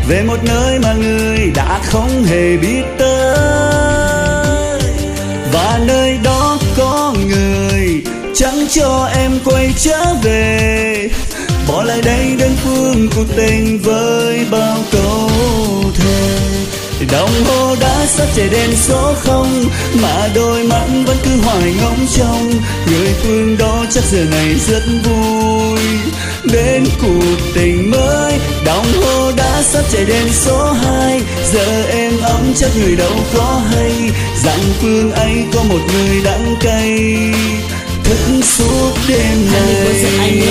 về một nơi mà người đã không hề biết tới. Và nơi đó có người chẳng cho em quay trở về, bỏ lại đây đơn phương cuộc tình với bao câu thề. Đồng hồ đã sắp chạy đèn số không, mà đôi mắt vẫn cứ hoài ngóng trông. Người phương đó chắc giờ này rất vui đến cuộc tình mới. Đồng hồ đã sắp chạy đèn số 2, giờ em ấm chắc người đâu có hay rằng phương ấy có một người đắng cay thức suốt đêm này.